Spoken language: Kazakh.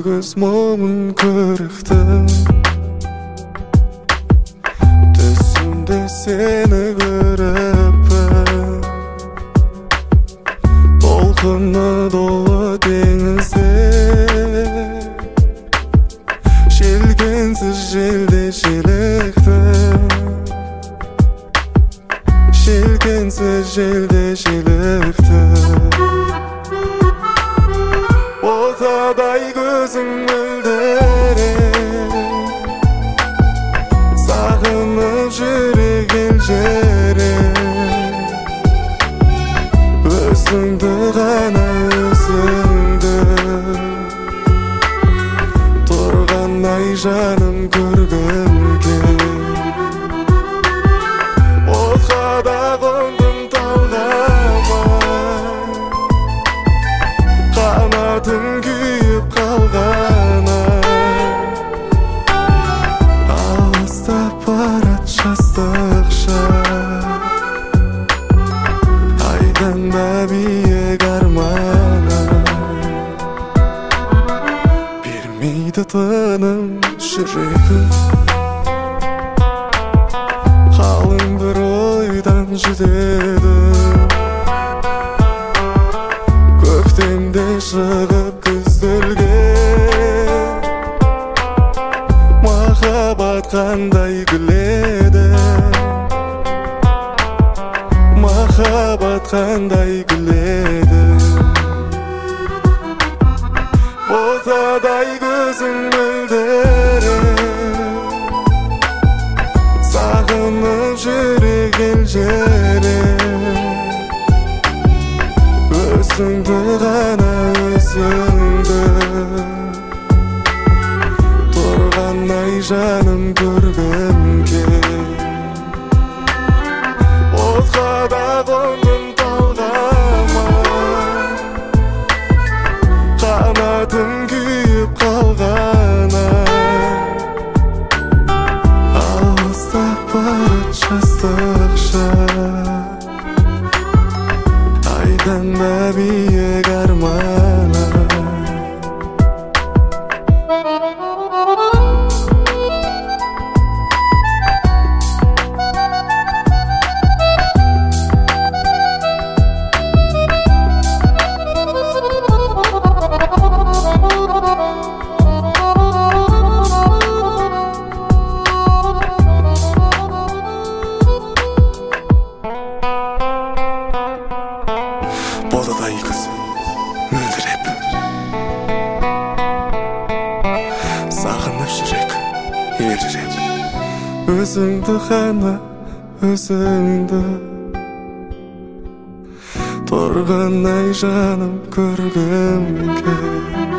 көз момын көрікті түсімде сені көріппін толқыны долы теңізде желкенсіз желде желікті желкенсіз желде желікті отадай көзің мөлдіреп сағынып жүрек елжіреп өзіңді ғана өзіңді тұрғандай жаным көргім кел отқа да қондым талғамай қанатым күйіп қалғаны алыстап барат жастық шақ айдында биік арманы бермейді тыным жүрегім қалың бір ойдан жүдеді көктемде шығып күзделген махаббат қандай күледі махаббат қандай күледі отадай көзің мөлдіреп сағынып жүрек елжіреп өзіңді ғана өзіңді тұрғандай жаным көргім кел отқа да қондым талғамай қанатым күйіп қалғаны алыстап барат жастық шақ айдында биік арманы бодадай көз мөлдіреп сағынып жүрек елжіреп өзіңді ғана өзіңді тұрғандай жаным көргім кел